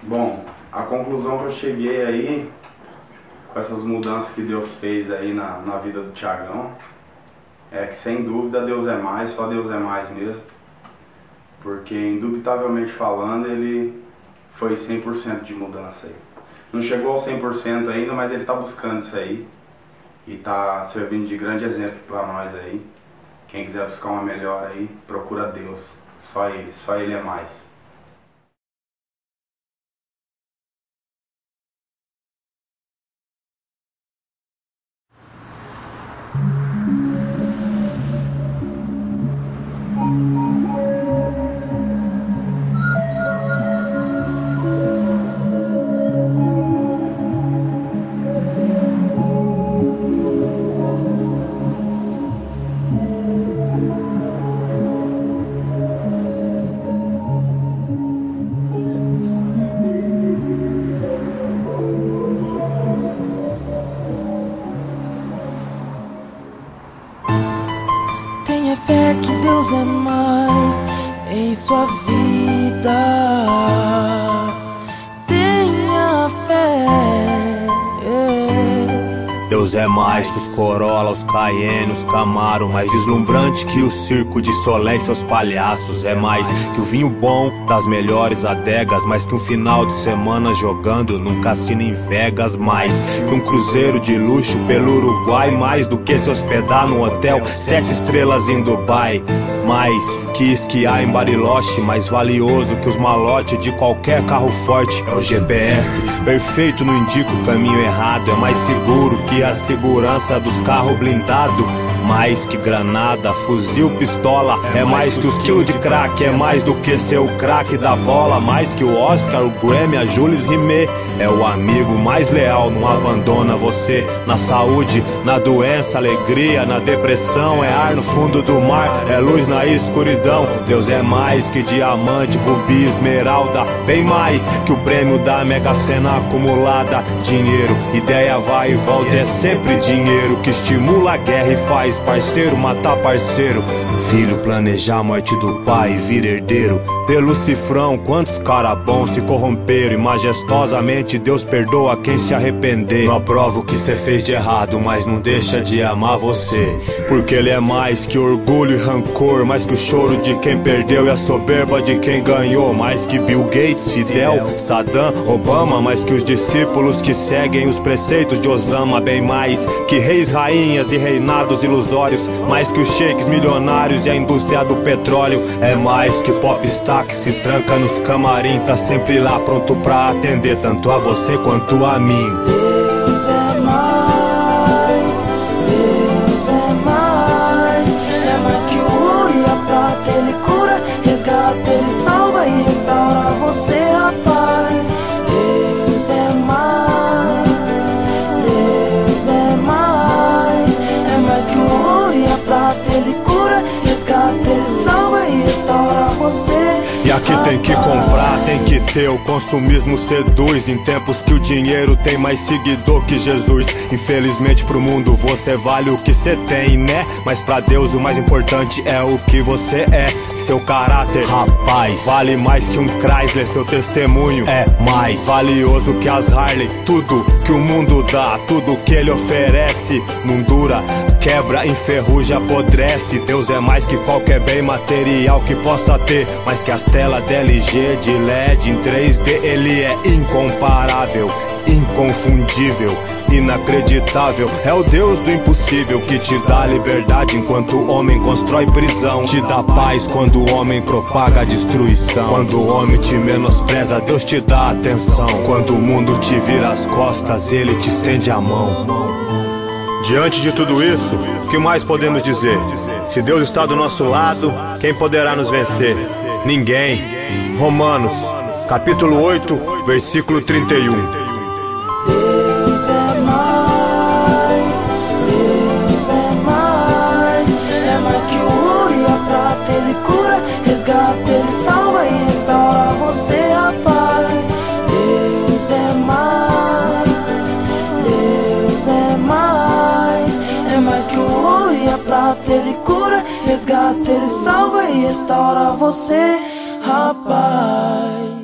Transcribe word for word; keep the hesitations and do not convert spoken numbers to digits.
Bom, a conclusão que eu cheguei aí, com essas mudanças que Deus fez aí na, na vida do Thiagão, é que sem dúvida Deus é mais, só Deus é mais mesmo. Porque indubitavelmente falando, ele foi cem por cento de mudança aí. Não chegou ao cem por cento ainda, mas ele está buscando isso aí. E está servindo de grande exemplo para nós aí. Quem quiser buscar uma melhora aí, procura Deus. Só Ele, só Ele é mais. Tenha fé que Deus é mais em sua vida. Tenha fé. Deus é mais que os Corolla, os Cayenne, os Camaro, mais deslumbrante que o circo de Solé e seus palhaços. É mais que o vinho bom das melhores adegas, mais que um final de semana jogando num cassino em Vegas, mais que um cruzeiro de luxo pelo Uruguai, mais do que se hospedar num hotel sete estrelas em Dubai, mais que esquiar em Bariloche, mais valioso que os malotes de qualquer carro forte. É o G P S perfeito, não indica o caminho errado, é mais seguro que a segurança dos carros blindados. Mais que granada, fuzil, pistola, é mais que os quilos de crack, é mais do que ser o craque da bola, mais que o Oscar, o Grammy, a Jules Rimet. É o amigo mais leal, não abandona você na saúde, na doença, alegria, na depressão. É ar no fundo do mar, é luz na escuridão. Deus é mais que diamante, rubi, esmeralda, bem mais que o prêmio da Mega Sena acumulada. Dinheiro, ideia vai e volta, é sempre dinheiro que estimula a guerra e faz parceiro matar parceiro. Filho planejar a morte do pai e vir herdeiro. Pelo cifrão, quantos cara bons se corromperam, e majestosamente Deus perdoa quem se arrepender. Não aprova o que cê fez de errado, mas não deixa de amar você, porque Ele é mais que orgulho e rancor, mais que o choro de quem perdeu e a soberba de quem ganhou, mais que Bill Gates, Fidel, Saddam, Obama, mais que os discípulos que seguem os preceitos de Osama, bem mais que reis, rainhas e reinados ilusórios, mais que os sheiks milionários e a indústria do petróleo. É mais que popstar que se tranca nos camarim, tá sempre lá pronto pra atender tanto a você quanto a mim. Deus é mais, Deus é mais. É mais que o ouro e a prata, Ele cura, resgata, Ele salva e restaura você a paz. Deus é mais, Deus é mais. É mais que o ouro e a prata, Ele cura, resgata, Ele salva e restaura você. E aqui tem que comprar, tem que ter, o consumismo seduz em tempos que o dinheiro tem mais seguidor que Jesus. Infelizmente pro mundo você vale o que cê tem, né? Mas pra Deus o mais importante é o que você é. Seu caráter, rapaz, vale mais que um Chrysler. Seu testemunho é mais valioso que as Harley. Tudo que o mundo dá, tudo que Ele oferece, não dura, quebra, enferruja, apodrece. Deus é mais que qualquer bem material que possa ter, mais que as telas de L G, de L E D, em três D. Ele é incomparável, inconfundível, inacreditável. É o Deus do impossível que te dá liberdade enquanto o homem constrói prisão. Te dá paz quando o homem propaga a destruição. Quando o homem te menospreza, Deus te dá atenção. Quando o mundo te vira as costas, Ele te estende a mão. Diante de tudo isso, o que mais podemos dizer? Se Deus está do nosso lado, quem poderá nos vencer? Ninguém. Romanos, capítulo oito, versículo trinta e um. Deus é mais, Deus é mais. É mais que o ouro e a prata, Ele cura, resgata, Ele salva e restaura você a paz. Deus é mais, Deus é mais. É mais que o ouro e a prata, Ele cura, resgata, Ele salva e restaura você, rapaz.